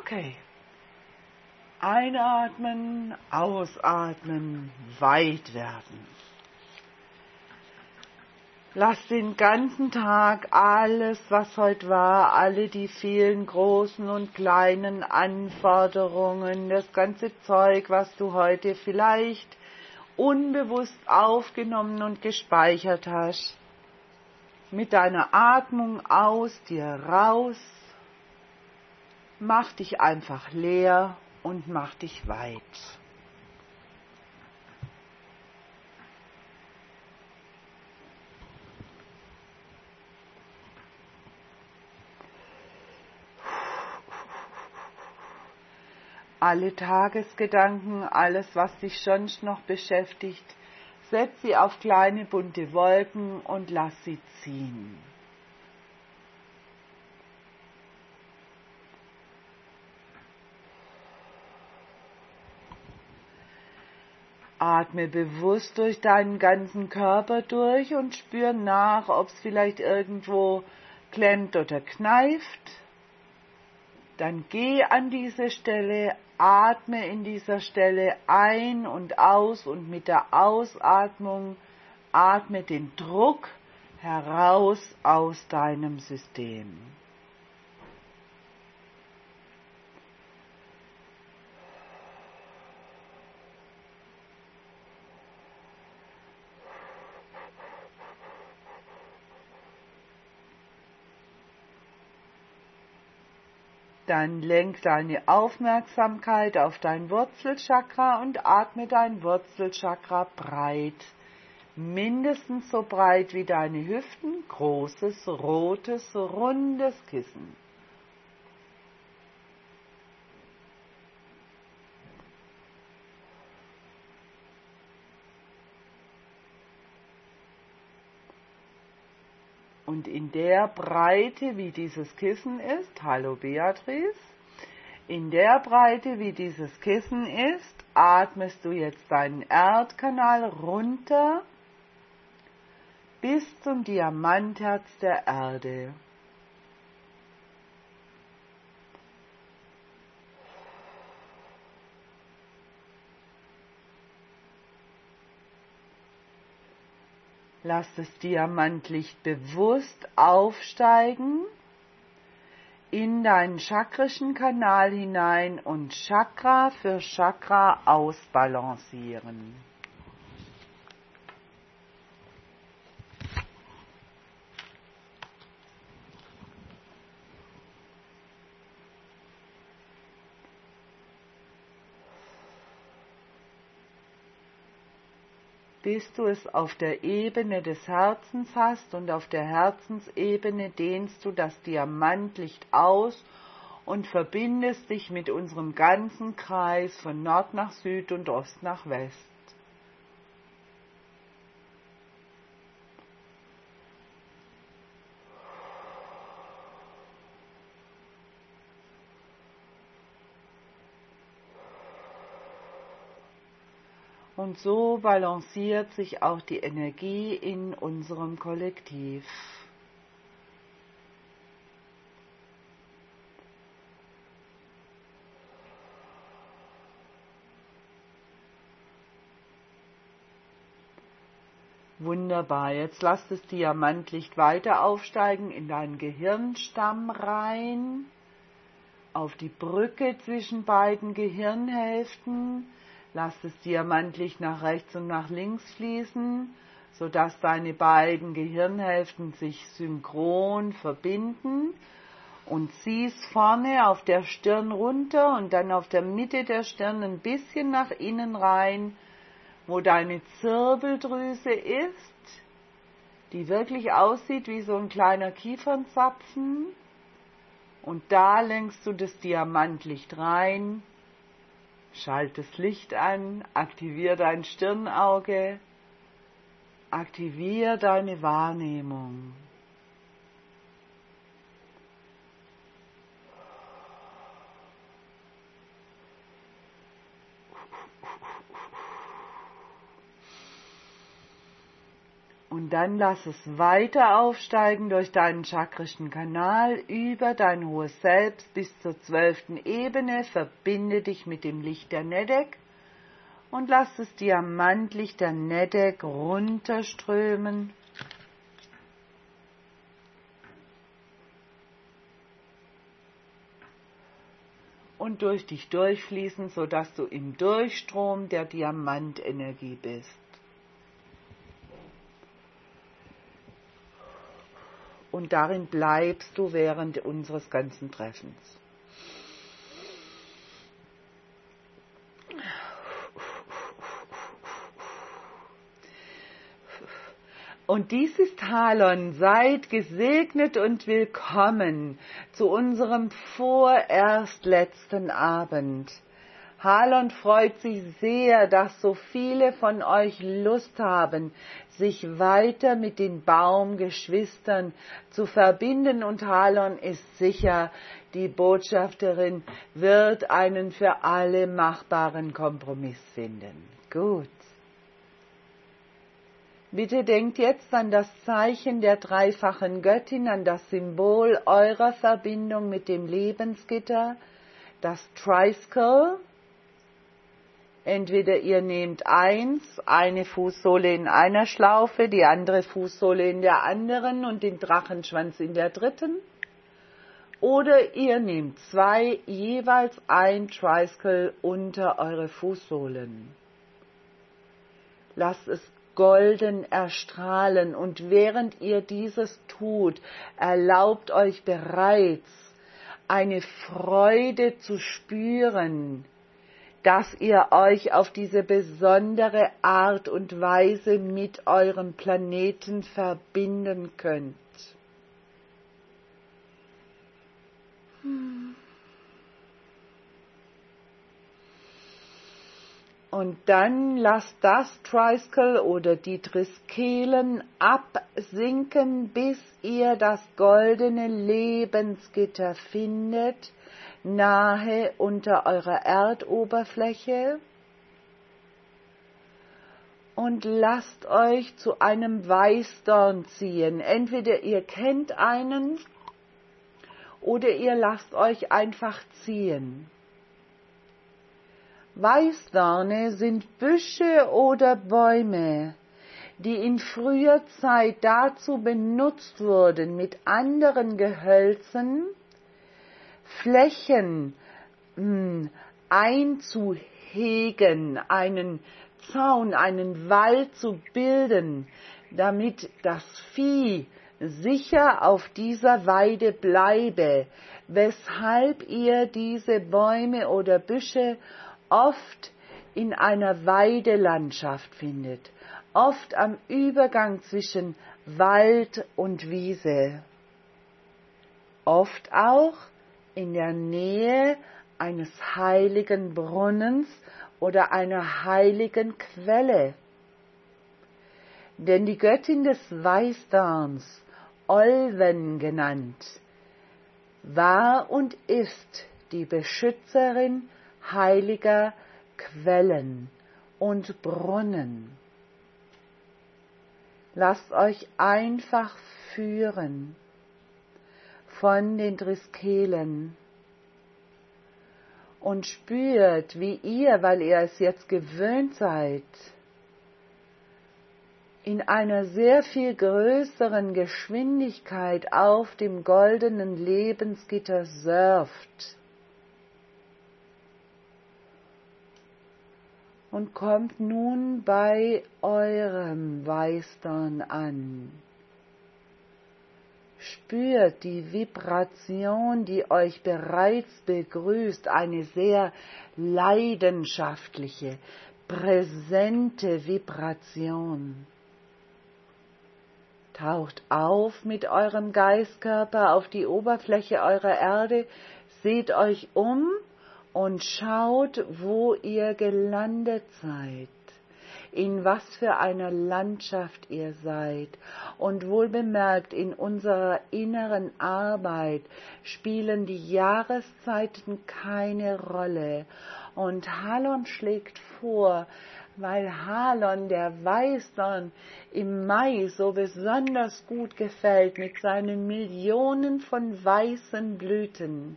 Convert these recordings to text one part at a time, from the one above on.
Okay. Einatmen, ausatmen, weit werden. Lass den ganzen Tag alles, was heute war, alle die vielen großen und kleinen Anforderungen, das ganze Zeug, was du heute vielleicht unbewusst aufgenommen und gespeichert hast, mit deiner Atmung aus dir raus. Mach dich einfach leer und mach dich weit. Alle Tagesgedanken, alles, was dich sonst noch beschäftigt, setz sie auf kleine bunte Wolken und lass sie ziehen. Atme bewusst durch deinen ganzen Körper durch und spür nach, ob es vielleicht irgendwo klemmt oder kneift. Dann geh an diese Stelle, atme in dieser Stelle ein und aus und mit der Ausatmung atme den Druck heraus aus deinem System. Dann lenk deine Aufmerksamkeit auf dein Wurzelchakra und atme dein Wurzelchakra breit. Mindestens so breit wie deine Hüften, großes, rotes, rundes Kissen. Und in der Breite, wie dieses Kissen ist, hallo Beatrice, in der Breite, wie dieses Kissen ist, atmest du jetzt deinen Erdkanal runter bis zum Diamantherz der Erde. Lass das Diamantlicht bewusst aufsteigen in deinen chakrischen Kanal hinein und Chakra für Chakra ausbalancieren. Bis du es auf der Ebene des Herzens hast und auf der Herzensebene dehnst du das Diamantlicht aus und verbindest dich mit unserem ganzen Kreis von Nord nach Süd und Ost nach West. Und so balanciert sich auch die Energie in unserem Kollektiv. Wunderbar, jetzt lass das Diamantlicht weiter aufsteigen in deinen Gehirnstamm rein, auf die Brücke zwischen beiden Gehirnhälften. Lass das Diamantlicht nach rechts und nach links fließen, sodass deine beiden Gehirnhälften sich synchron verbinden, und ziehst vorne auf der Stirn runter und dann auf der Mitte der Stirn ein bisschen nach innen rein, wo deine Zirbeldrüse ist, die wirklich aussieht wie so ein kleiner Kiefernzapfen, und da lenkst du das Diamantlicht rein. Schalt das Licht an, aktivier dein Stirnauge, aktivier deine Wahrnehmung. Und dann lass es weiter aufsteigen durch deinen chakrischen Kanal über dein hohes Selbst bis zur 12. Ebene. Verbinde dich mit dem Licht der Nedek und lass das Diamantlicht der Nedek runterströmen. Und durch dich durchfließen, sodass du im Durchstrom der Diamantenergie bist. Und darin bleibst du während unseres ganzen Treffens. Und dies ist Halon, seid gesegnet und willkommen zu unserem vorerst letzten Abend. Halon freut sich sehr, dass so viele von euch Lust haben, sich weiter mit den Baumgeschwistern zu verbinden, und Halon ist sicher, die Botschafterin wird einen für alle machbaren Kompromiss finden. Gut. Bitte denkt jetzt an das Zeichen der dreifachen Göttin, an das Symbol eurer Verbindung mit dem Lebensgitter, das Tricycle. Entweder ihr nehmt eine Fußsohle in einer Schlaufe, die andere Fußsohle in der anderen und den Drachenschwanz in der dritten. Oder ihr nehmt jeweils ein Tricycle unter eure Fußsohlen. Lasst es golden erstrahlen, und während ihr dieses tut, erlaubt euch bereits eine Freude zu spüren, dass ihr euch auf diese besondere Art und Weise mit eurem Planeten verbinden könnt. Und dann lasst das Tricycle oder die Triskelen absinken, bis ihr das goldene Lebensgitter findet, nahe unter eurer Erdoberfläche, und lasst euch zu einem Weißdorn ziehen. Entweder ihr kennt einen oder ihr lasst euch einfach ziehen. Weißdorne sind Büsche oder Bäume, die in früher Zeit dazu benutzt wurden, mit anderen Gehölzen Flächen einzuhegen, einen Zaun, einen Wall zu bilden, damit das Vieh sicher auf dieser Weide bleibe, weshalb ihr diese Bäume oder Büsche oft in einer Weidelandschaft findet, oft am Übergang zwischen Wald und Wiese, oft auch in der Nähe eines heiligen Brunnens oder einer heiligen Quelle. Denn die Göttin des Weißdorns, Olwen genannt, war und ist die Beschützerin heiliger Quellen und Brunnen. Lasst euch einfach führen von den Triskelen und spürt, wie ihr, weil ihr es jetzt gewöhnt seid, in einer sehr viel größeren Geschwindigkeit auf dem goldenen Lebensgitter surft und kommt nun bei eurem Weißdorn an. Spürt die Vibration, die euch bereits begrüßt, eine sehr leidenschaftliche, präsente Vibration. Taucht auf mit eurem Geistkörper auf die Oberfläche eurer Erde, seht euch um und schaut, wo ihr gelandet seid. in was für einer Landschaft ihr seid. Und wohlbemerkt, in unserer inneren Arbeit spielen die Jahreszeiten keine Rolle. Und Halon schlägt vor, weil Halon, der Weißdorn, im Mai so besonders gut gefällt mit seinen Millionen von weißen Blüten,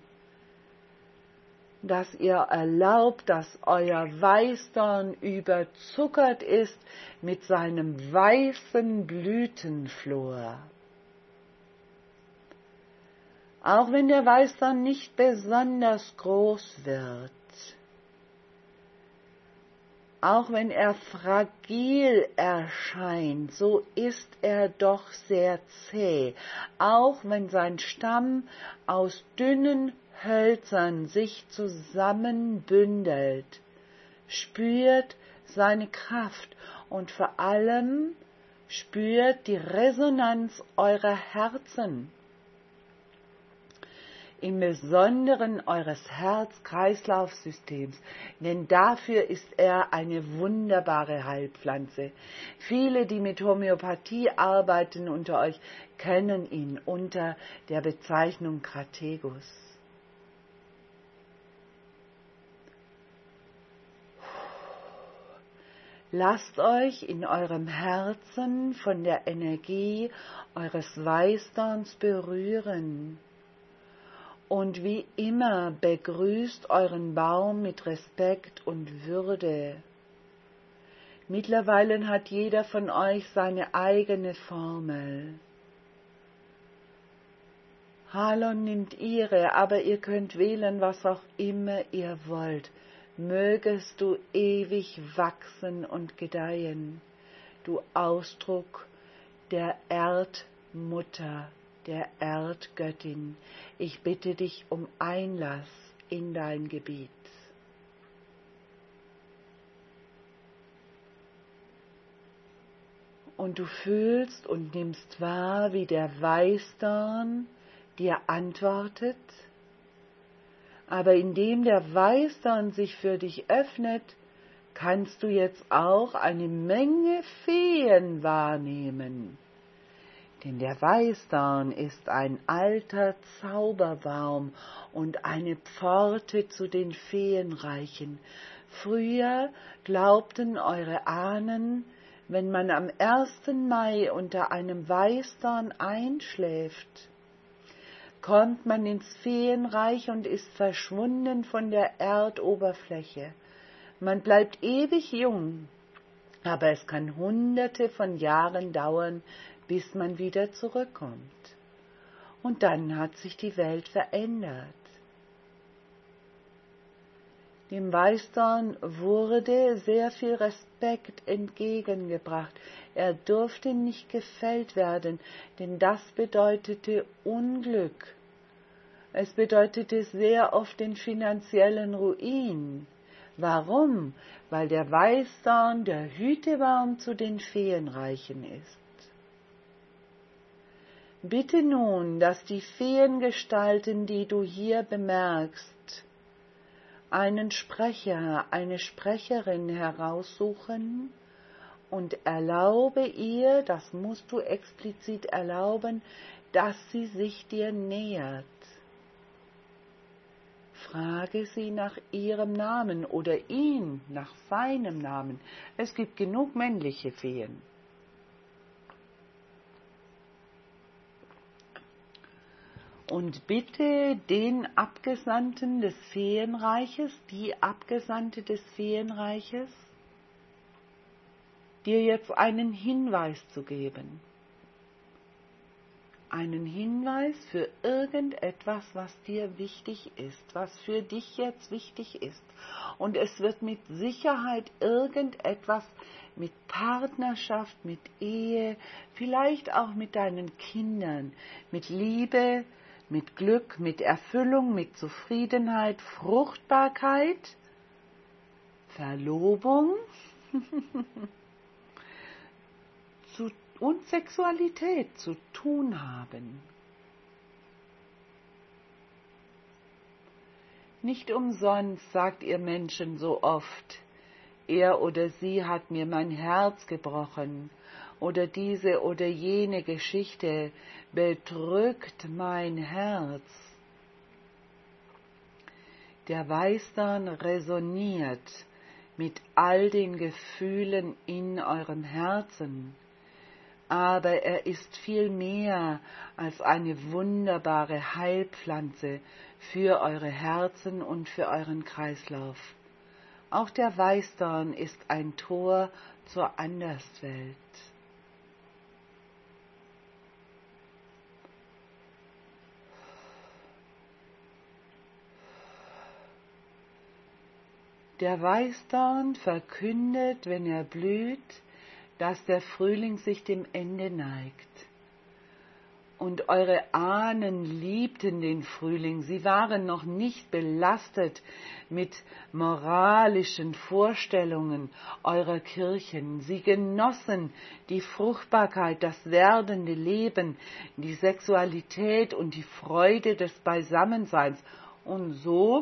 dass ihr erlaubt, dass euer Weißdorn überzuckert ist mit seinem weißen Blütenflor. Auch wenn der Weißdorn nicht besonders groß wird, auch wenn er fragil erscheint, so ist er doch sehr zäh, auch wenn sein Stamm aus dünnen Hölzern sich zusammenbündelt, spürt seine Kraft und vor allem spürt die Resonanz eurer Herzen, im Besonderen eures Herz-Kreislauf-Systems, denn dafür ist er eine wunderbare Heilpflanze. Viele, die mit Homöopathie arbeiten unter euch, kennen ihn unter der Bezeichnung Krategus. Lasst euch in eurem Herzen von der Energie eures Weißdorns berühren. Und wie immer begrüßt euren Baum mit Respekt und Würde. Mittlerweile hat jeder von euch seine eigene Formel. Halon nimmt ihre, aber ihr könnt wählen, was auch immer ihr wollt. Mögest du ewig wachsen und gedeihen, du Ausdruck der Erdmutter, der Erdgöttin. Ich bitte dich um Einlass in dein Gebiet. Und du fühlst und nimmst wahr, wie der Weißdorn dir antwortet. Aber indem der Weißdorn sich für dich öffnet, kannst du jetzt auch eine Menge Feen wahrnehmen. Denn der Weißdorn ist ein alter Zauberbaum und eine Pforte zu den Feenreichen. Früher glaubten eure Ahnen, wenn man am 1. Mai unter einem Weißdorn einschläft, kommt man ins Feenreich und ist verschwunden von der Erdoberfläche. Man bleibt ewig jung, aber es kann Hunderte von Jahren dauern, bis man wieder zurückkommt. Und dann hat sich die Welt verändert. Dem Weißdorn wurde sehr viel Respekt entgegengebracht. Er durfte nicht gefällt werden, denn das bedeutete Unglück. Es bedeutete sehr oft den finanziellen Ruin. Warum? Weil der Weißdorn der Hütebaum zu den Feenreichen ist. Bitte nun, dass die Feengestalten, die du hier bemerkst, einen Sprecher, eine Sprecherin heraussuchen und erlaube ihr, das musst du explizit erlauben, dass sie sich dir nähert. Frage sie nach ihrem Namen oder ihn nach seinem Namen. Es gibt genug männliche Feen. Und bitte den Abgesandten des Feenreiches, die Abgesandte des Feenreiches, dir jetzt einen Hinweis zu geben. Einen Hinweis für irgendetwas, was dir wichtig ist, was für dich jetzt wichtig ist. Und es wird mit Sicherheit irgendetwas mit Partnerschaft, mit Ehe, vielleicht auch mit deinen Kindern, mit Liebe, mit Glück, mit Erfüllung, mit Zufriedenheit, Fruchtbarkeit, Verlobung und Sexualität zu tun haben. Nicht umsonst sagt ihr Menschen so oft, er oder sie hat mir mein Herz gebrochen, oder diese oder jene Geschichte bedrückt mein Herz. Der Weißdorn resoniert mit all den Gefühlen in eurem Herzen, aber er ist viel mehr als eine wunderbare Heilpflanze für eure Herzen und für euren Kreislauf. Auch der Weißdorn ist ein Tor zur Anderswelt. Der Weißdorn verkündet, wenn er blüht, dass der Frühling sich dem Ende neigt. Und eure Ahnen liebten den Frühling. Sie waren noch nicht belastet mit moralischen Vorstellungen eurer Kirchen. Sie genossen die Fruchtbarkeit, das werdende Leben, die Sexualität und die Freude des Beisammenseins. Und so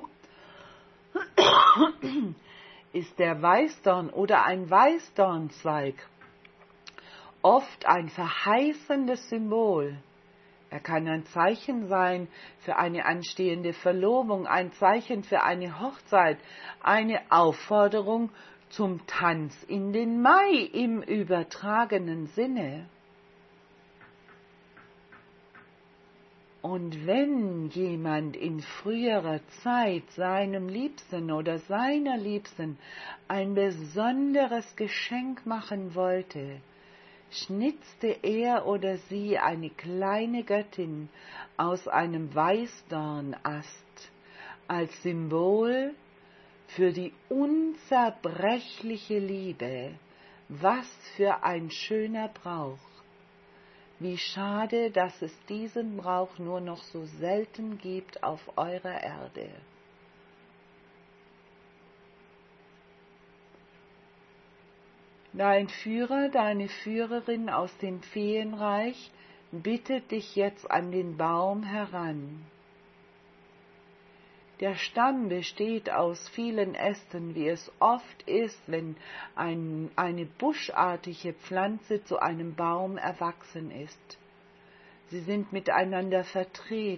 ist der Weißdorn oder ein Weißdornzweig oft ein verheißendes Symbol. Er kann ein Zeichen sein für eine anstehende Verlobung, ein Zeichen für eine Hochzeit, eine Aufforderung zum Tanz in den Mai im übertragenen Sinne. Und wenn jemand in früherer Zeit seinem Liebsten oder seiner Liebsten ein besonderes Geschenk machen wollte, schnitzte er oder sie eine kleine Göttin aus einem Weißdornast als Symbol für die unzerbrechliche Liebe. Was für ein schöner Brauch! Wie schade, dass es diesen Brauch nur noch so selten gibt auf eurer Erde. Dein Führer, deine Führerin aus dem Feenreich bittet dich jetzt an den Baum heran. Der Stamm besteht aus vielen Ästen, wie es oft ist, wenn eine buschartige Pflanze zu einem Baum erwachsen ist. Sie sind miteinander verdreht.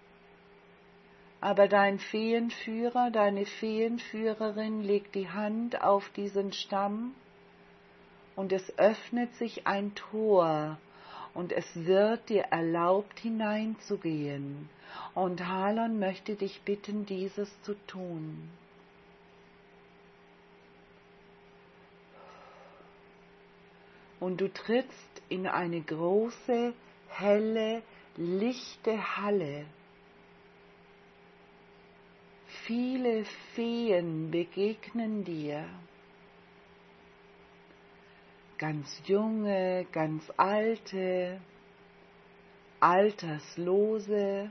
Aber dein Feenführer, deine Feenführerin legt die Hand auf diesen Stamm und es öffnet sich ein Tor und es wird dir erlaubt, hineinzugehen. Und Halon möchte dich bitten, dieses zu tun. Und du trittst in eine große, helle, lichte Halle. Viele Feen begegnen dir. Ganz junge, ganz alte, alterslose,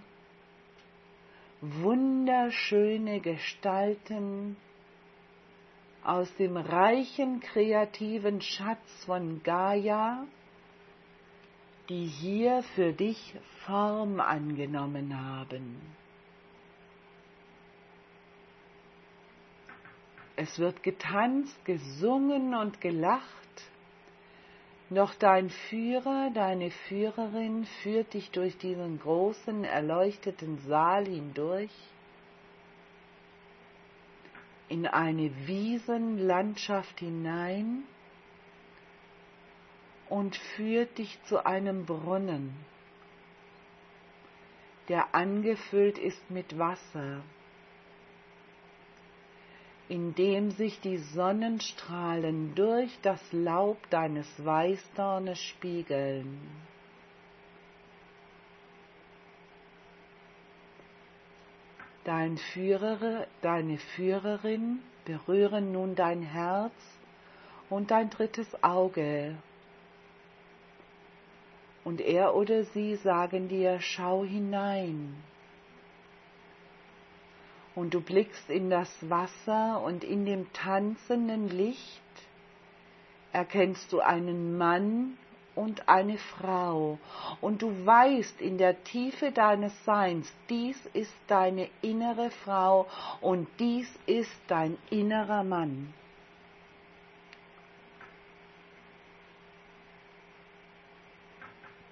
wunderschöne Gestalten aus dem reichen kreativen Schatz von Gaia, die hier für dich Form angenommen haben. Es wird getanzt, gesungen und gelacht. Doch dein Führer, deine Führerin führt dich durch diesen großen, erleuchteten Saal hindurch in eine Wiesenlandschaft hinein und führt dich zu einem Brunnen, der angefüllt ist mit Wasser, in dem sich die Sonnenstrahlen durch das Laub deines Weißdornes spiegeln. Dein Führer, deine Führerin berühren nun dein Herz und dein drittes Auge. Und er oder sie sagen dir, schau hinein. Und du blickst in das Wasser und in dem tanzenden Licht erkennst du einen Mann und eine Frau. Und du weißt in der Tiefe deines Seins, dies ist deine innere Frau und dies ist dein innerer Mann.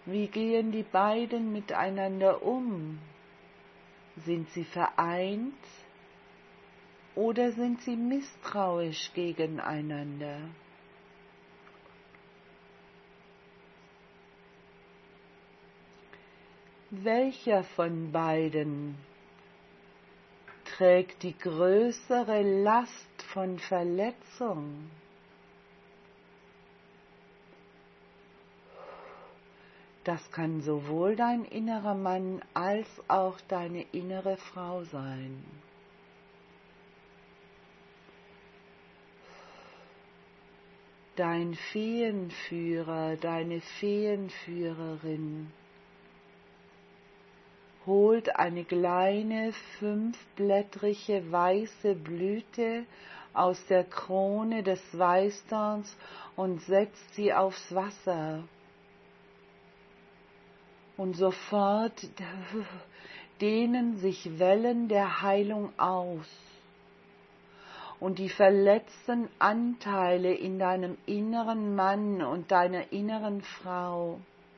Wie gehen die beiden miteinander um? Sind sie vereint oder sind sie misstrauisch gegeneinander? Welcher von beiden trägt die größere Last von Verletzung? Das kann sowohl dein innerer Mann als auch deine innere Frau sein. Dein Feenführer, deine Feenführerin holt eine kleine 5-blättrige weiße Blüte aus der Krone des Weißdorns und setzt sie aufs Wasser. Und sofort dehnen sich Wellen der Heilung aus. Und die verletzten Anteile in deinem inneren Mann und deiner inneren Frau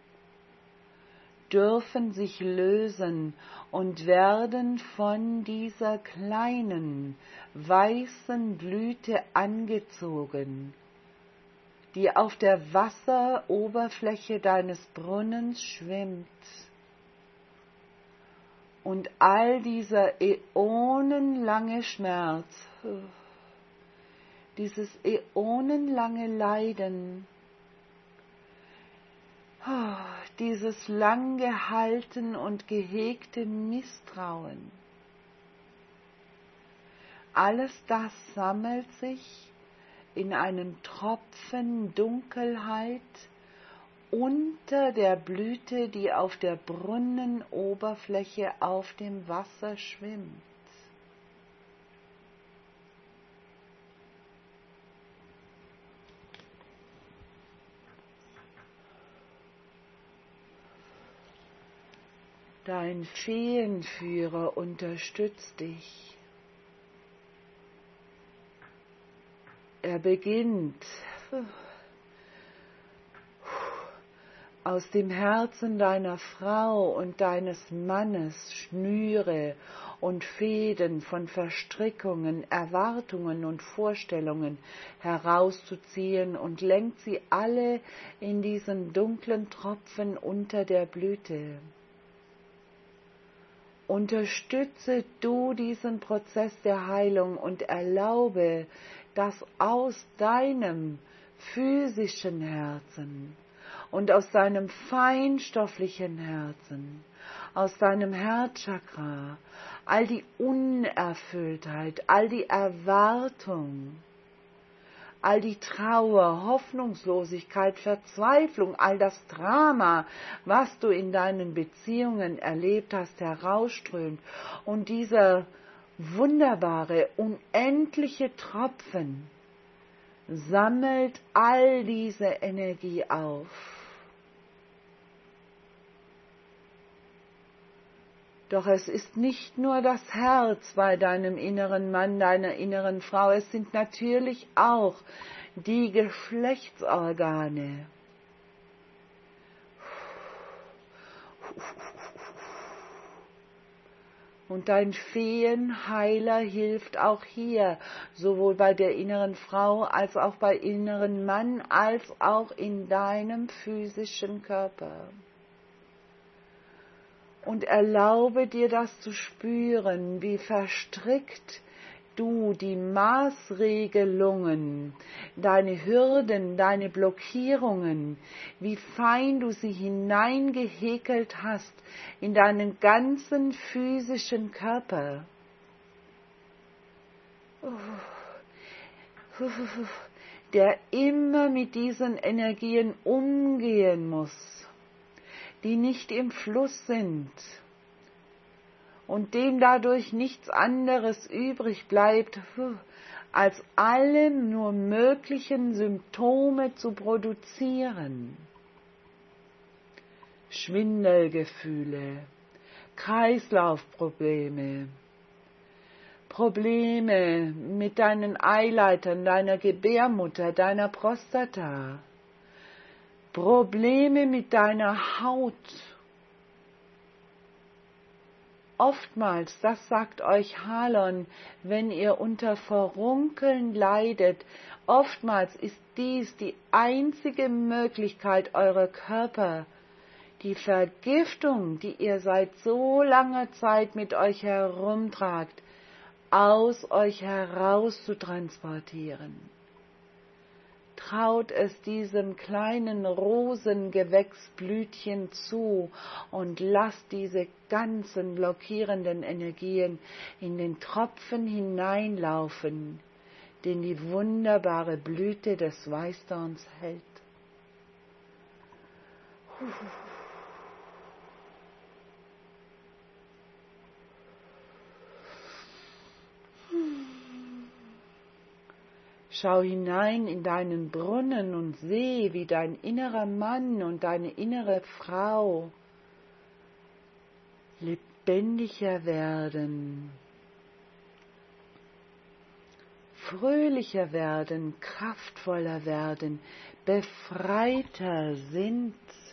dürfen sich lösen und werden von dieser kleinen, weißen Blüte angezogen, die auf der Wasseroberfläche deines Brunnens schwimmt. Und all dieser äonenlange Schmerz, dieses äonenlange Leiden, dieses lang gehalten und gehegte Misstrauen, alles das sammelt sich in einem Tropfen Dunkelheit unter der Blüte, die auf der Brunnenoberfläche auf dem Wasser schwimmt. Dein Feenführer unterstützt dich. Er beginnt aus dem Herzen deiner Frau und deines Mannes Schnüre und Fäden von Verstrickungen, Erwartungen und Vorstellungen herauszuziehen und lenkt sie alle in diesen dunklen Tropfen unter der Blüte. Unterstütze du diesen Prozess der Heilung und erlaube, dass aus deinem physischen Herzen und aus deinem feinstofflichen Herzen, aus deinem Herzchakra, all die Unerfülltheit, all die Erwartung, all die Trauer, Hoffnungslosigkeit, Verzweiflung, all das Drama, was du in deinen Beziehungen erlebt hast, herausströmt und dieser wunderbare, unendliche Tropfen sammelt all diese Energie auf. Doch es ist nicht nur das Herz bei deinem inneren Mann, deiner inneren Frau, es sind natürlich auch die Geschlechtsorgane. Und dein Feenheiler hilft auch hier, sowohl bei der inneren Frau als auch bei inneren Mann, als auch in deinem physischen Körper. Und erlaube dir das zu spüren, wie verstrickt du die Maßregelungen, deine Hürden, deine Blockierungen, wie fein du sie hineingehäkelt hast in deinen ganzen physischen Körper. Der immer mit diesen Energien umgehen muss, die nicht im Fluss sind und dem dadurch nichts anderes übrig bleibt, als alle nur möglichen Symptome zu produzieren. Schwindelgefühle, Kreislaufprobleme, Probleme mit deinen Eileitern, deiner Gebärmutter, deiner Prostata, Probleme mit deiner Haut. Oftmals, das sagt euch Halon, wenn ihr unter Verrunkeln leidet, oftmals ist dies die einzige Möglichkeit, eurer Körper, die Vergiftung, die ihr seit so langer Zeit mit euch herumtragt, aus euch heraus zu transportieren. Traut es diesem kleinen Rosengewächsblütchen zu und lasst diese ganzen blockierenden Energien in den Tropfen hineinlaufen, den die wunderbare Blüte des Weißdorns hält. Schau hinein in deinen Brunnen und seh, wie dein innerer Mann und deine innere Frau lebendiger werden, fröhlicher werden, kraftvoller werden, befreiter sind.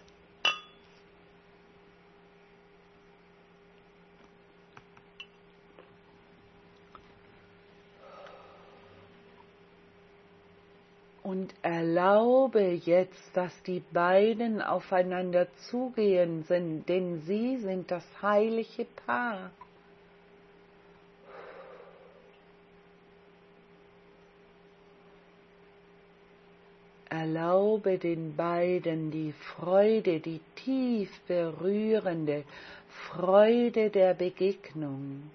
Und erlaube jetzt, dass die beiden aufeinander zugehen, denn sie sind das heilige Paar. Erlaube den beiden die Freude, die tief berührende Freude der Begegnung.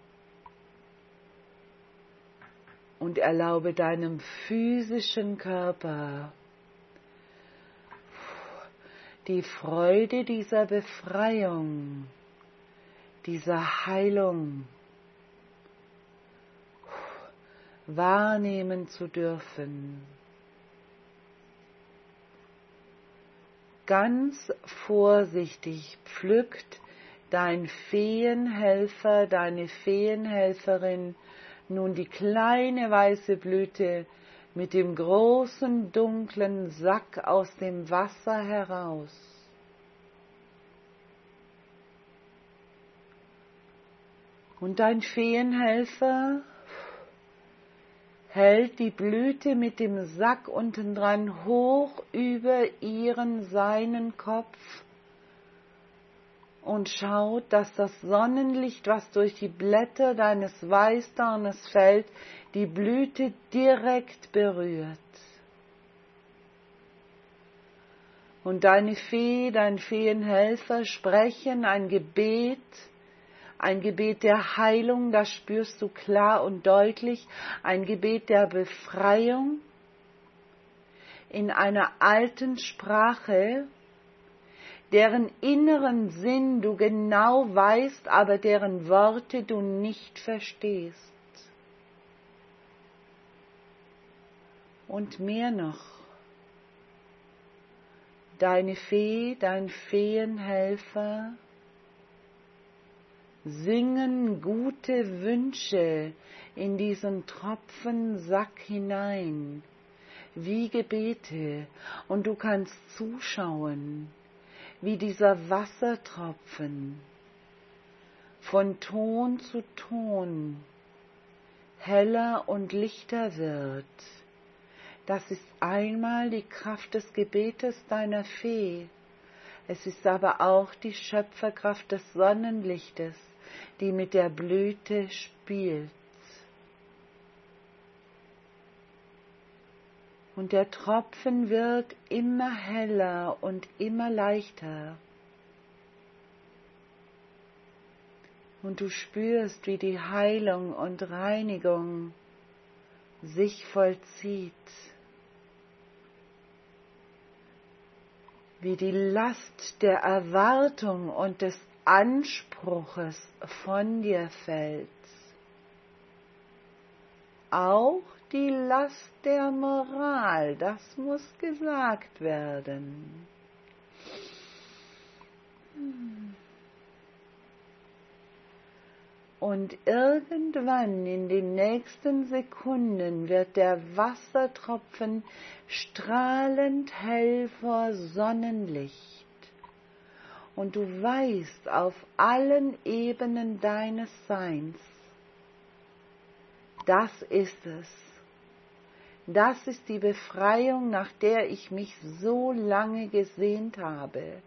Und erlaube deinem physischen Körper die Freude dieser Befreiung, dieser Heilung wahrnehmen zu dürfen. Ganz vorsichtig pflückt dein Feenhelfer, deine Feenhelferin nun die kleine weiße Blüte mit dem großen dunklen Sack aus dem Wasser heraus. Und dein Feenhelfer hält die Blüte mit dem Sack unten dran hoch über seinen Kopf und schaut, dass das Sonnenlicht, was durch die Blätter deines Weißdornes fällt, die Blüte direkt berührt. Und deine Fee, dein Feenhelfer sprechen ein Gebet der Heilung, das spürst du klar und deutlich, ein Gebet der Befreiung in einer alten Sprache, deren inneren Sinn du genau weißt, aber deren Worte du nicht verstehst. Und mehr noch, deine Fee, dein Feenhelfer singen gute Wünsche in diesen Tropfensack hinein, wie Gebete, und du kannst zuschauen, wie dieser Wassertropfen von Ton zu Ton heller und lichter wird. Das ist einmal die Kraft des Gebetes deiner Fee. Es ist aber auch die Schöpferkraft des Sonnenlichtes, die mit der Blüte spielt. Und der Tropfen wird immer heller und immer leichter. Und du spürst, wie die Heilung und Reinigung sich vollzieht. Wie die Last der Erwartung und des Anspruches von dir fällt. Auch die Last der Moral, das muss gesagt werden. Und irgendwann in den nächsten Sekunden wird der Wassertropfen strahlend hell vor Sonnenlicht. Und du weißt auf allen Ebenen deines Seins, das ist es. Das ist die Befreiung, nach der ich mich so lange gesehnt habe.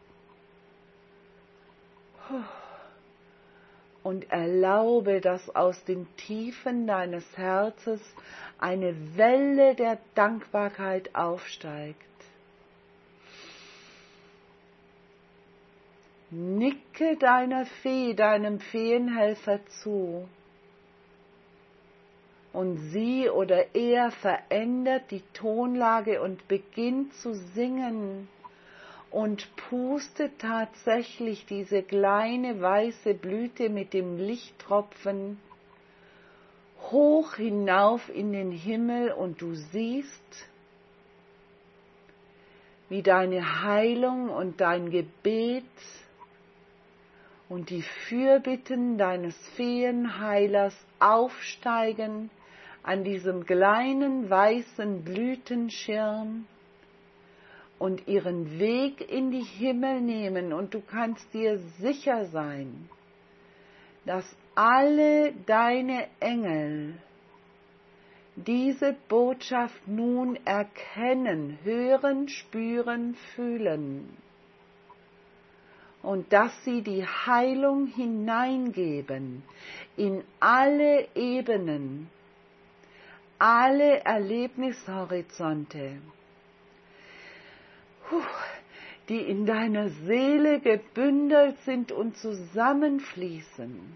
Und erlaube, dass aus den Tiefen deines Herzens eine Welle der Dankbarkeit aufsteigt. Nicke deinem Feenhelfer zu und sie oder er verändert die Tonlage und beginnt zu singen und pustet tatsächlich diese kleine weiße Blüte mit dem Lichttropfen hoch hinauf in den Himmel und du siehst, wie deine Heilung und dein Gebet und die Fürbitten deines Feenheilers aufsteigen an diesem kleinen weißen Blütenschirm und ihren Weg in die Himmel nehmen. Und du kannst dir sicher sein, dass alle deine Engel diese Botschaft nun erkennen, hören, spüren, fühlen. Und dass sie die Heilung hineingeben in alle Ebenen, alle Erlebnishorizonte, die in deiner Seele gebündelt sind und zusammenfließen.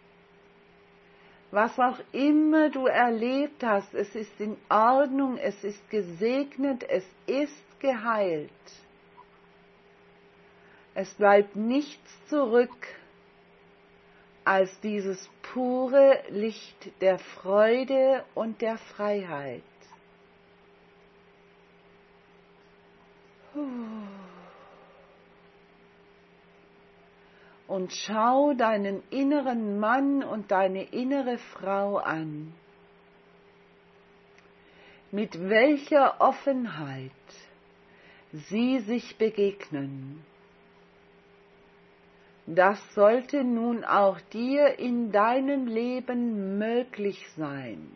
Was auch immer du erlebt hast, es ist in Ordnung, es ist gesegnet, es ist geheilt. Es bleibt nichts zurück als dieses pure Licht der Freude und der Freiheit. Und schau deinen inneren Mann und deine innere Frau an. Mit welcher Offenheit sie sich begegnen. Das sollte nun auch dir in deinem Leben möglich sein.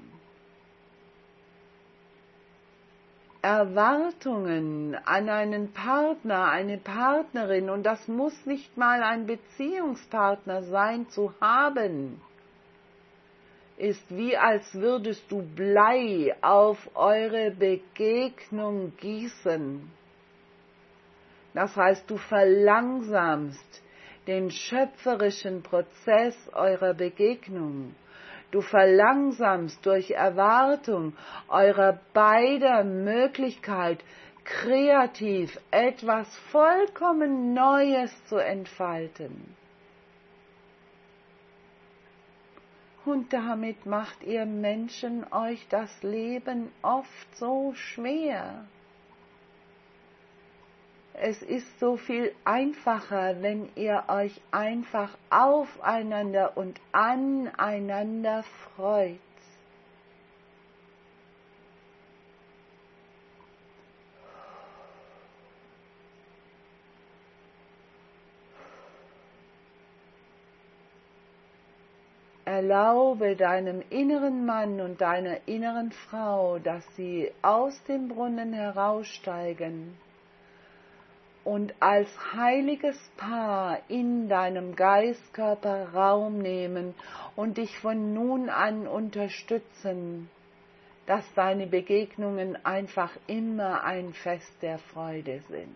Erwartungen an einen Partner, eine Partnerin, und das muss nicht mal ein Beziehungspartner sein, zu haben, ist wie als würdest du Blei auf eure Begegnung gießen. Das heißt, du verlangsamst den schöpferischen Prozess eurer Begegnung. Du verlangsamst durch Erwartung eurer beider Möglichkeit, kreativ etwas vollkommen Neues zu entfalten. Und damit macht ihr Menschen euch das Leben oft so schwer. Es ist so viel einfacher, wenn ihr euch einfach aufeinander und aneinander freut. Erlaube deinem inneren Mann und deiner inneren Frau, dass sie aus dem Brunnen heraussteigen und als heiliges Paar in deinem Geistkörper Raum nehmen und dich von nun an unterstützen, dass deine Begegnungen einfach immer ein Fest der Freude sind.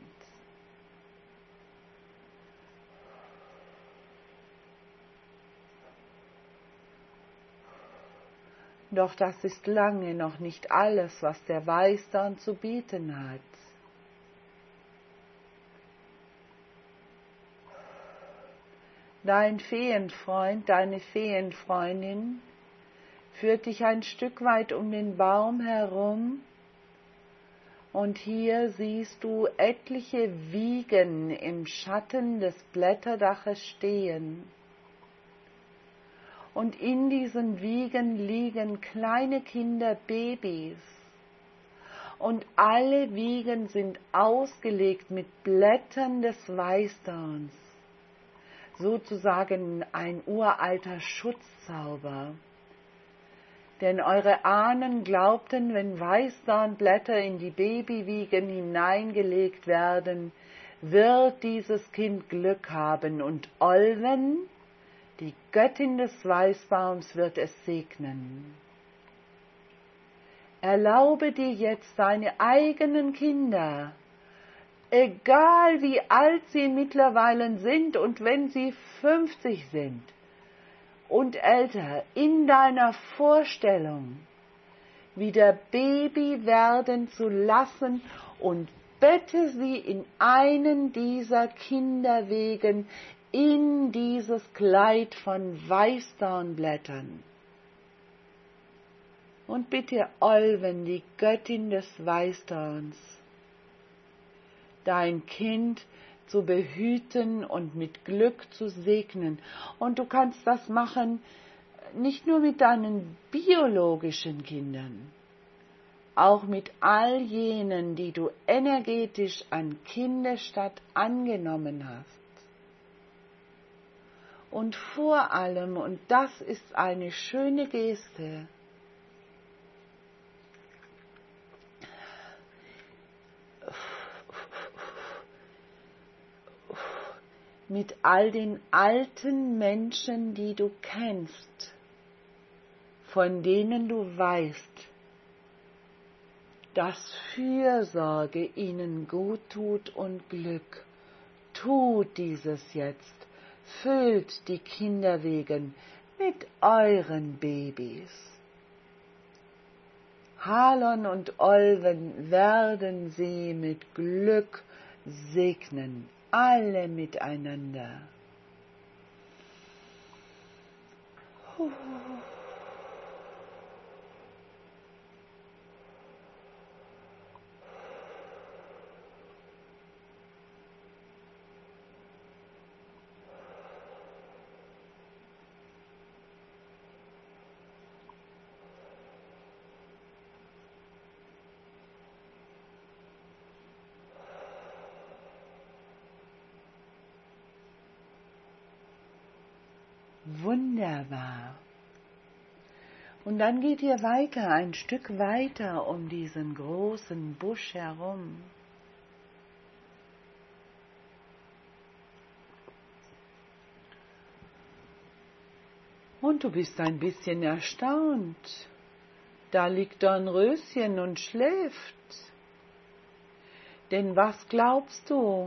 Doch das ist lange noch nicht alles, was der Weißdorn zu bieten hat. Dein Feenfreund, deine Feenfreundin führt dich ein Stück weit um den Baum herum und hier siehst du etliche Wiegen im Schatten des Blätterdaches stehen. Und in diesen Wiegen liegen kleine Kinder, Babys. Und alle Wiegen sind ausgelegt mit Blättern des Weißdorns. Sozusagen ein uralter Schutzzauber. Denn eure Ahnen glaubten, wenn Weißdornblätter in die Babywiegen hineingelegt werden, wird dieses Kind Glück haben und Olwen, die Göttin des Weißbaums, wird es segnen. Erlaube dir jetzt deine eigenen Kinder, egal wie alt sie mittlerweile sind und wenn sie 50 sind und älter, in deiner Vorstellung wieder Baby werden zu lassen und bette sie in einen dieser Kinderwegen in dieses Kleid von Weißdornblättern. Und bitte Olwen, die Göttin des Weißdorns, dein Kind zu behüten und mit Glück zu segnen. Und du kannst das machen, nicht nur mit deinen biologischen Kindern, auch mit all jenen, die du energetisch an Kinderstatt angenommen hast. Und vor allem, und das ist eine schöne Geste, mit all den alten Menschen, die du kennst, von denen du weißt, dass Fürsorge ihnen gut tut und Glück. Tut dieses jetzt, füllt die Kinderwegen mit euren Babys. Halon und Olwen werden sie mit Glück segnen, alle miteinander. Wunderbar. Und dann geht ihr weiter, ein Stück weiter um diesen großen Busch herum. Und du bist ein bisschen erstaunt. Da liegt Dornröschen und schläft. Denn was glaubst du?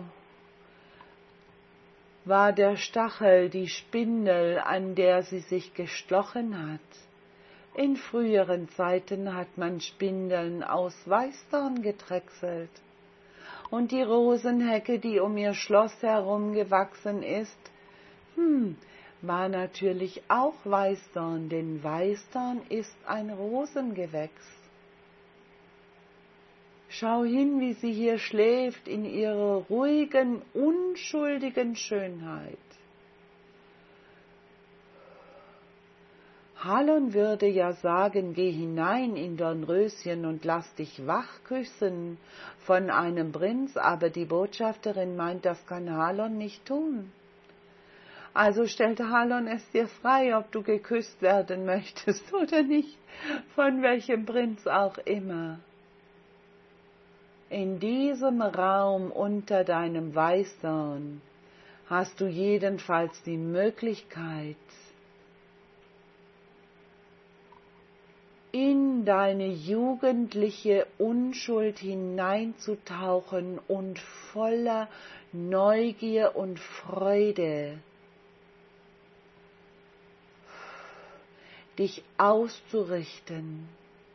War der Stachel die Spindel, an der sie sich gestochen hat? In früheren Zeiten hat man Spindeln aus Weißdorn gedrechselt. Und die Rosenhecke, die um ihr Schloss herum gewachsen ist, war natürlich auch Weißdorn, denn Weißdorn ist ein Rosengewächs. Schau hin, wie sie hier schläft in ihrer ruhigen, unschuldigen Schönheit. Halon würde ja sagen, geh hinein in Dornröschen und lass dich wach küssen von einem Prinz, aber die Botschafterin meint, das kann Halon nicht tun. Also stellte Halon es dir frei, ob du geküsst werden möchtest oder nicht, von welchem Prinz auch immer. In diesem Raum unter deinem Weißdorn hast du jedenfalls die Möglichkeit, in deine jugendliche Unschuld hineinzutauchen und voller Neugier und Freude dich auszurichten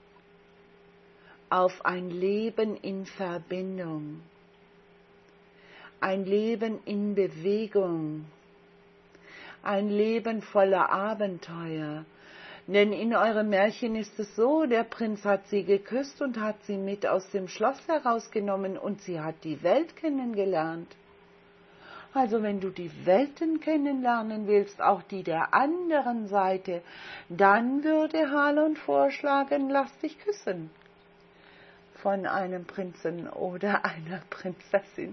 auf ein Leben in Verbindung, ein Leben in Bewegung, ein Leben voller Abenteuer. Denn in eurem Märchen ist es so, der Prinz hat sie geküsst und hat sie mit aus dem Schloss herausgenommen und sie hat die Welt kennengelernt. Also wenn du die Welten kennenlernen willst, auch die der anderen Seite, dann würde Halon vorschlagen, lass dich küssen von einem Prinzen oder einer Prinzessin.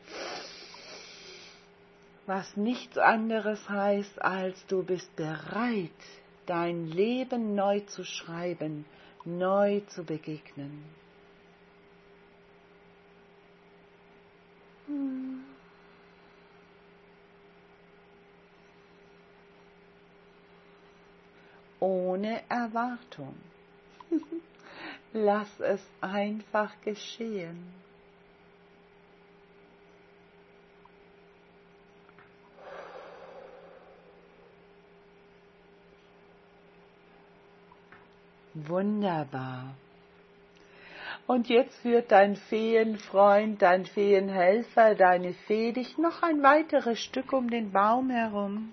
Was nichts anderes heißt, als du bist bereit, dein Leben neu zu schreiben, neu zu begegnen. Ohne Erwartung. Lass es einfach geschehen. Wunderbar. Und jetzt führt dein Feenfreund, dein Feenhelfer, deine Fee dich noch ein weiteres Stück um den Baum herum.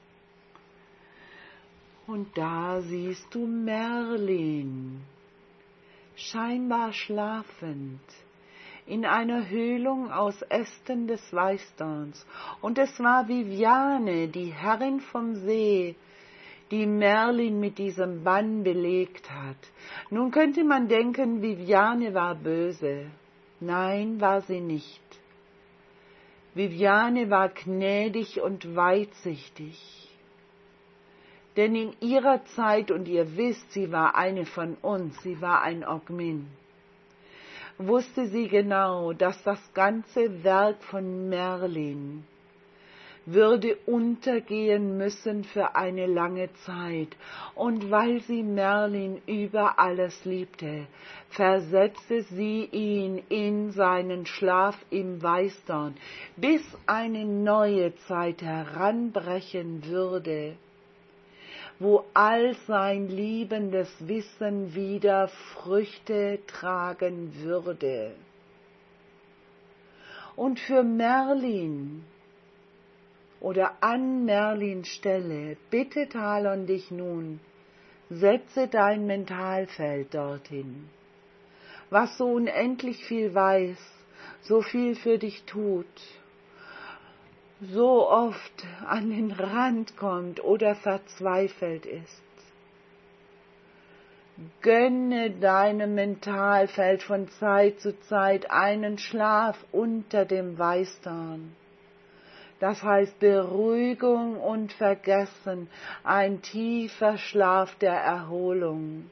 Und da siehst du Merlin, scheinbar schlafend, in einer Höhlung aus Ästen des Weißdorns. Und es war Viviane, die Herrin vom See, die Merlin mit diesem Bann belegt hat. Nun könnte man denken, Viviane war böse. Nein, war sie nicht. Viviane war gnädig und weitsichtig. Denn in ihrer Zeit, und ihr wisst, sie war eine von uns, sie war ein Ogmin, wusste sie genau, dass das ganze Werk von Merlin würde untergehen müssen für eine lange Zeit. Und weil sie Merlin über alles liebte, versetzte sie ihn in seinen Schlaf im Weißdorn, bis eine neue Zeit heranbrechen würde, wo all sein liebendes Wissen wieder Früchte tragen würde. Und für Merlin oder an Merlins Stelle bittet Halon dich nun, setze dein Mentalfeld dorthin, was so unendlich viel weiß, so viel für dich tut, so oft an den Rand kommt oder verzweifelt ist. Gönne deinem Mentalfeld von Zeit zu Zeit einen Schlaf unter dem Weißdorn. Das heißt Beruhigung und Vergessen, ein tiefer Schlaf der Erholung.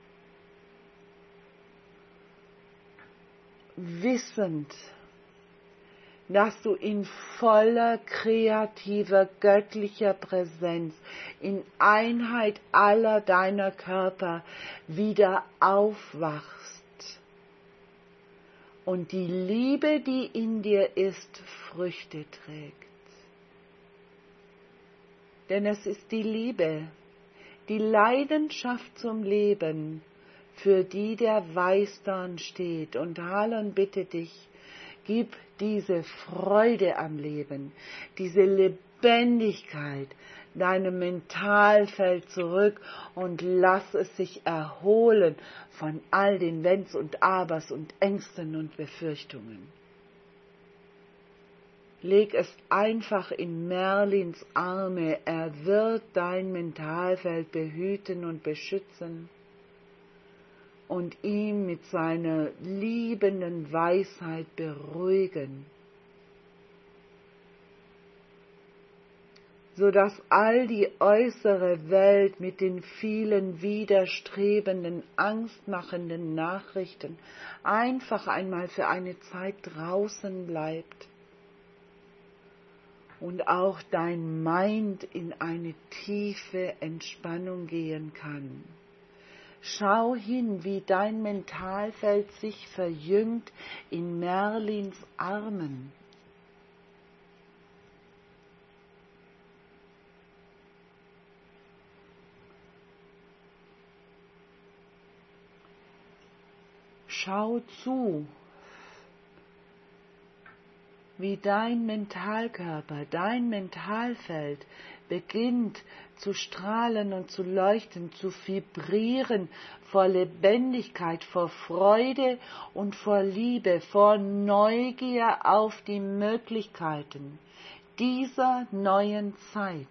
Wissend, dass du in voller kreativer, göttlicher Präsenz, in Einheit aller deiner Körper wieder aufwachst und die Liebe, die in dir ist, Früchte trägt. Denn es ist die Liebe, die Leidenschaft zum Leben, für die der Weißdorn steht. Und Halon bittet dich, gib diese Freude am Leben, diese Lebendigkeit deinem Mentalfeld zurück und lass es sich erholen von all den Wenns und Abers und Ängsten und Befürchtungen. Leg es einfach in Merlins Arme, er wird dein Mentalfeld behüten und beschützen und ihm mit seiner liebenden Weisheit beruhigen, sodass all die äußere Welt mit den vielen widerstrebenden, angstmachenden Nachrichten einfach einmal für eine Zeit draußen bleibt. Und auch dein Mind in eine tiefe Entspannung gehen kann. Schau hin, wie dein Mentalfeld sich verjüngt in Merlins Armen. Schau zu, wie dein Mentalkörper, dein Mentalfeld beginnt zu strahlen und zu leuchten, zu vibrieren vor Lebendigkeit, vor Freude und vor Liebe, vor Neugier auf die Möglichkeiten, dieser neuen Zeit.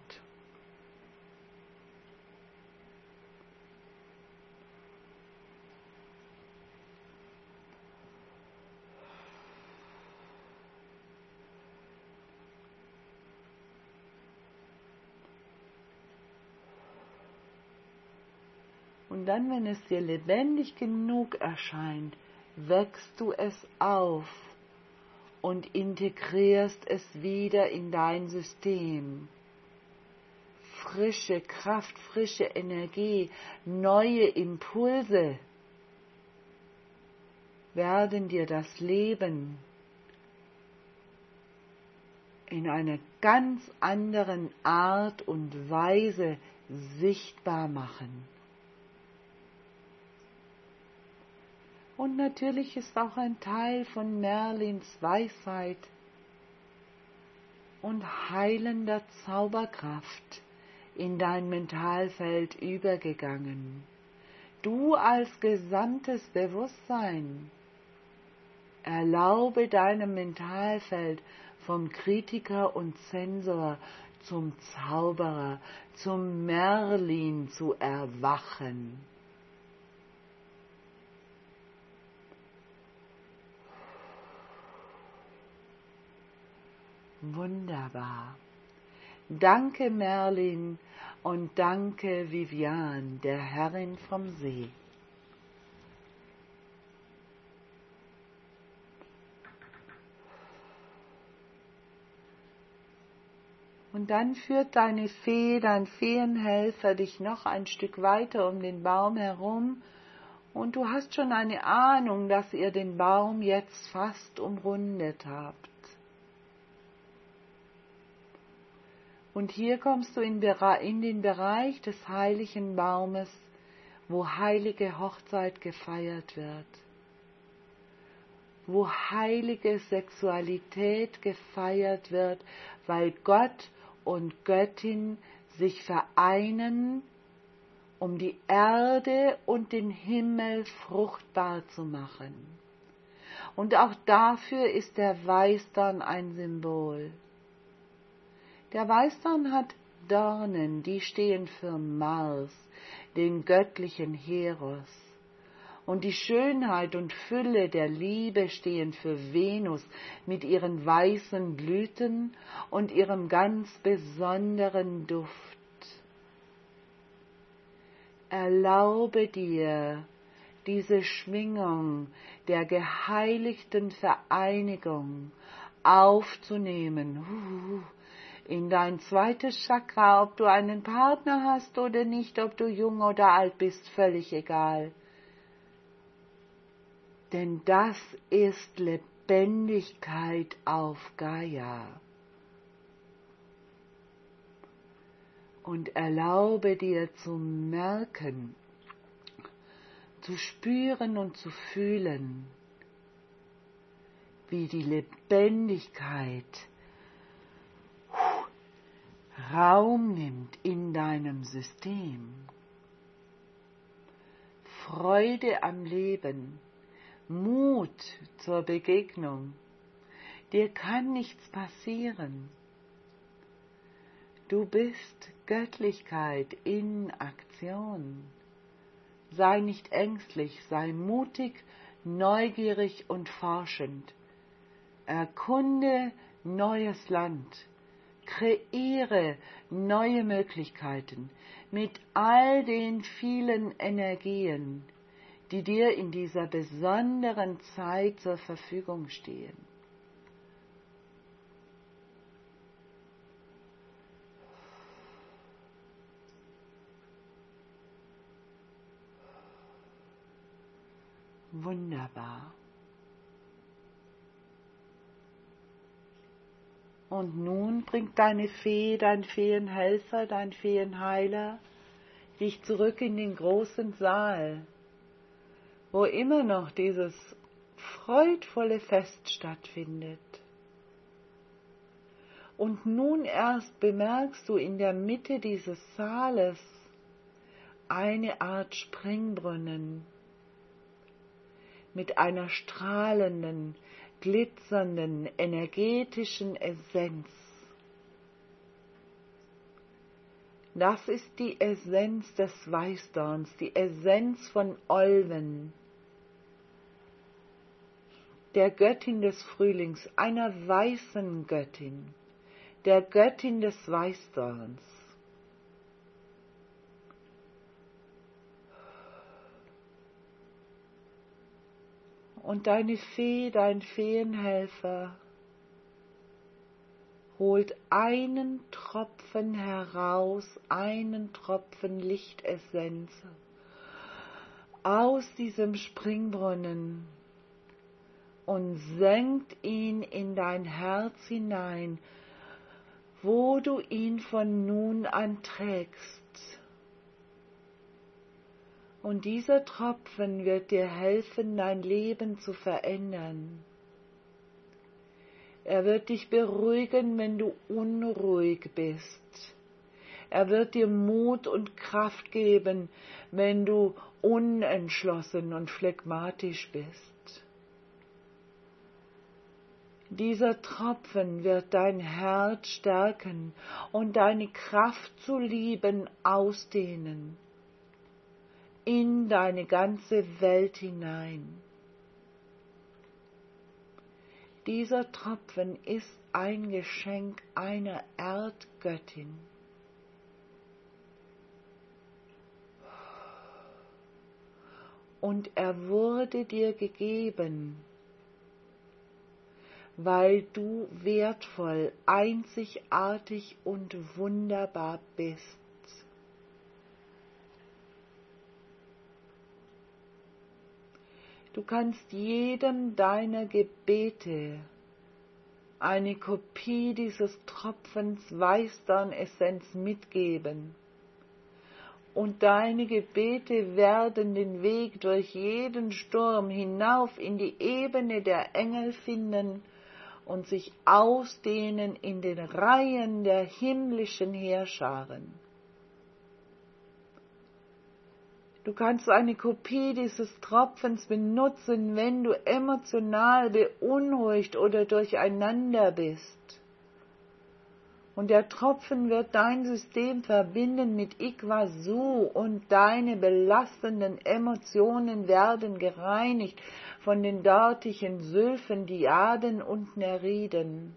Und dann, wenn es dir lebendig genug erscheint, wächst du es auf und integrierst es wieder in dein System. Frische Kraft, frische Energie, neue Impulse werden dir das Leben in einer ganz anderen Art und Weise sichtbar machen. Und natürlich ist auch ein Teil von Merlins Weisheit und heilender Zauberkraft in dein Mentalfeld übergegangen. Du als gesamtes Bewusstsein, erlaube deinem Mentalfeld vom Kritiker und Zensor zum Zauberer, zum Merlin zu erwachen. Wunderbar. Danke Merlin und danke Viviane, der Herrin vom See. Und dann führt deine Fee, dein Feenhelfer dich noch ein Stück weiter um den Baum herum und du hast schon eine Ahnung, dass ihr den Baum jetzt fast umrundet habt. Und hier kommst du in den Bereich des heiligen Baumes, wo heilige Hochzeit gefeiert wird, wo heilige Sexualität gefeiert wird, weil Gott und Göttin sich vereinen, um die Erde und den Himmel fruchtbar zu machen. Und auch dafür ist der Weißdorn ein Symbol. Der Weißdorn hat Dornen, die stehen für Mars, den göttlichen Heros. Und die Schönheit und Fülle der Liebe stehen für Venus mit ihren weißen Blüten und ihrem ganz besonderen Duft. Erlaube dir, diese Schwingung der geheiligten Vereinigung aufzunehmen, in dein zweites Chakra, ob du einen Partner hast oder nicht, ob du jung oder alt bist, völlig egal. Denn das ist Lebendigkeit auf Gaia. Und erlaube dir zu merken, zu spüren und zu fühlen, wie die Lebendigkeit Raum nimmt in deinem System. Freude am Leben, Mut zur Begegnung. Dir kann nichts passieren. Du bist Göttlichkeit in Aktion. Sei nicht ängstlich, sei mutig, neugierig und forschend. Erkunde neues Land. Kreiere neue Möglichkeiten mit all den vielen Energien, die dir in dieser besonderen Zeit zur Verfügung stehen. Wunderbar. Und nun bringt deine Fee, dein Feenhelfer, dein Feenheiler dich zurück in den großen Saal, wo immer noch dieses freudvolle Fest stattfindet. Und nun erst bemerkst du in der Mitte dieses Saales eine Art Springbrunnen mit einer strahlenden, glitzernden, energetischen Essenz. Das ist die Essenz des Weißdorns, die Essenz von Olwen, der Göttin des Frühlings, einer weißen Göttin, der Göttin des Weißdorns. Und deine Fee, dein Feenhelfer, holt einen Tropfen heraus, einen Tropfen Lichtessenz aus diesem Springbrunnen und senkt ihn in dein Herz hinein, wo du ihn von nun an trägst. Und dieser Tropfen wird dir helfen, dein Leben zu verändern. Er wird dich beruhigen, wenn du unruhig bist. Er wird dir Mut und Kraft geben, wenn du unentschlossen und phlegmatisch bist. Dieser Tropfen wird dein Herz stärken und deine Kraft zu lieben ausdehnen, in deine ganze Welt hinein. Dieser Tropfen ist ein Geschenk einer Erdgöttin. Und er wurde dir gegeben, weil du wertvoll, einzigartig und wunderbar bist. Du kannst jedem deiner Gebete eine Kopie dieses Tropfens Weißdornessenz mitgeben. Und deine Gebete werden den Weg durch jeden Sturm hinauf in die Ebene der Engel finden und sich ausdehnen in den Reihen der himmlischen Heerscharen. Du kannst eine Kopie dieses Tropfens benutzen, wenn du emotional beunruhigt oder durcheinander bist. Und der Tropfen wird dein System verbinden mit Iqazu und deine belastenden Emotionen werden gereinigt von den dortigen Sylphen, Diaden und Neriden,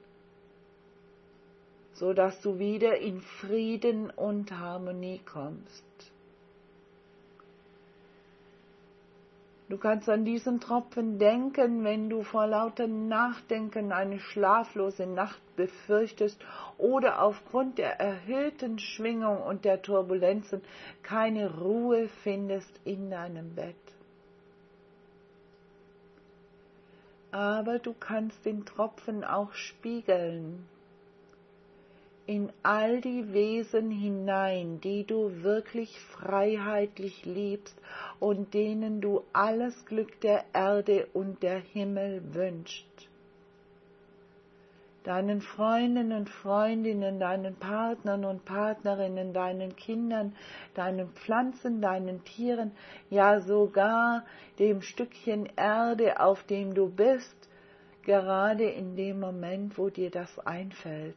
so dass du wieder in Frieden und Harmonie kommst. Du kannst an diesen Tropfen denken, wenn du vor lauter Nachdenken eine schlaflose Nacht befürchtest oder aufgrund der erhöhten Schwingung und der Turbulenzen keine Ruhe findest in deinem Bett. Aber du kannst den Tropfen auch spiegeln in all die Wesen hinein, die du wirklich freiheitlich liebst und denen du alles Glück der Erde und der Himmel wünschst. Deinen Freunden und Freundinnen, deinen Partnern und Partnerinnen, deinen Kindern, deinen Pflanzen, deinen Tieren, ja sogar dem Stückchen Erde, auf dem du bist, gerade in dem Moment, wo dir das einfällt.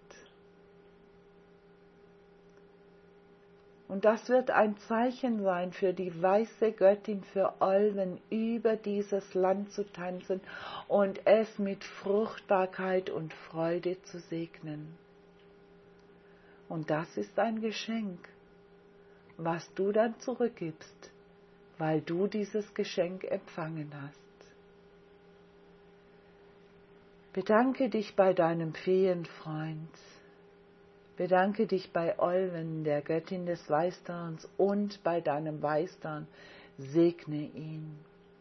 Und das wird ein Zeichen sein für die weiße Göttin, für Olwen, über dieses Land zu tanzen und es mit Fruchtbarkeit und Freude zu segnen. Und das ist ein Geschenk, was du dann zurückgibst, weil du dieses Geschenk empfangen hast. Bedanke dich bei deinem Feenfreund. Bedanke dich bei Olwen, der Göttin des Weißdorns, und bei deinem Weißdorn. Segne ihn.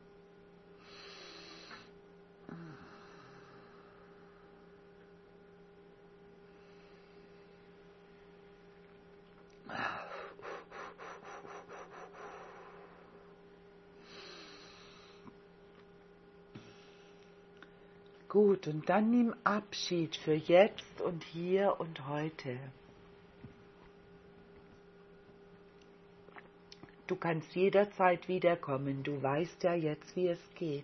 Gut, und dann nimm Abschied für jetzt und hier und heute. Du kannst jederzeit wiederkommen, du weißt ja jetzt, wie es geht.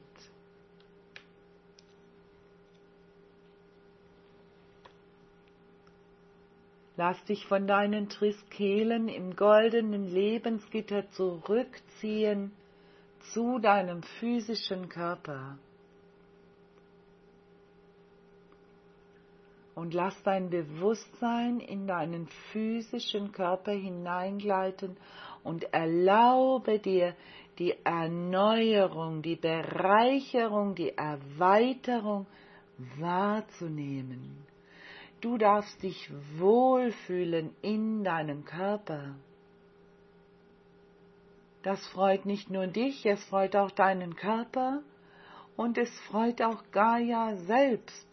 Lass dich von deinen Triskelen im goldenen Lebensgitter zurückziehen zu deinem physischen Körper. Und lass dein Bewusstsein in deinen physischen Körper hineingleiten und erlaube dir die Erneuerung, die Bereicherung, die Erweiterung wahrzunehmen. Du darfst dich wohlfühlen in deinem Körper. Das freut nicht nur dich, es freut auch deinen Körper und es freut auch Gaia selbst.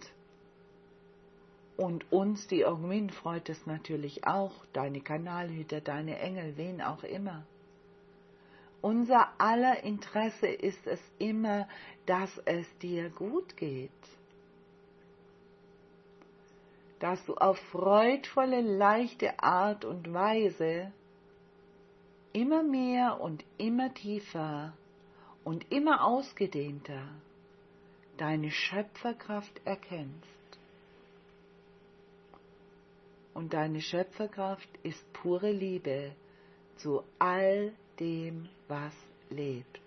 Und uns, die Ogmin, freut es natürlich auch, deine Kanalhüter, deine Engel, wen auch immer. Unser aller Interesse ist es immer, dass es dir gut geht. Dass du auf freudvolle, leichte Art und Weise immer mehr und immer tiefer und immer ausgedehnter deine Schöpferkraft erkennst. Und deine Schöpferkraft ist pure Liebe zu all dem, was lebt.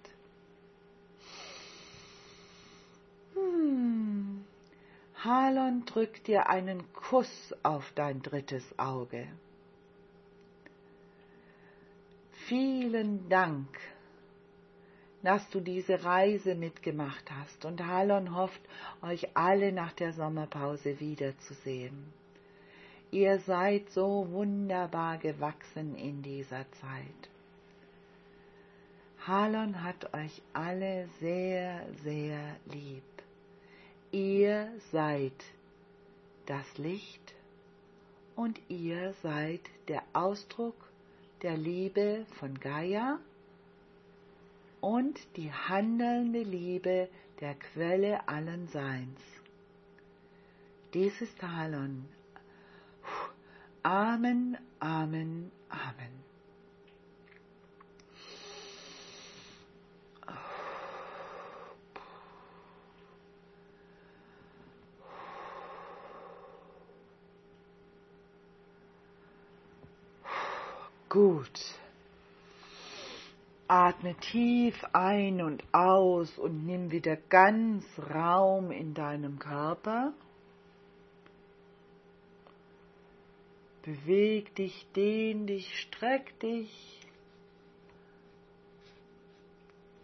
Halon drückt dir einen Kuss auf dein drittes Auge. Vielen Dank, dass du diese Reise mitgemacht hast, und Halon hofft, euch alle nach der Sommerpause wiederzusehen. Ihr seid so wunderbar gewachsen in dieser Zeit. Halon hat euch alle sehr, sehr lieb. Ihr seid das Licht und ihr seid der Ausdruck der Liebe von Gaia und die handelnde Liebe der Quelle allen Seins. Dies ist Halon. Amen, Amen, Amen. Gut. Atme tief ein und aus und nimm wieder ganz Raum in deinem Körper. Beweg dich, dehn dich, streck dich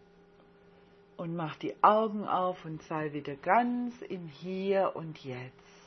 und mach die Augen auf und sei wieder ganz im Hier und Jetzt.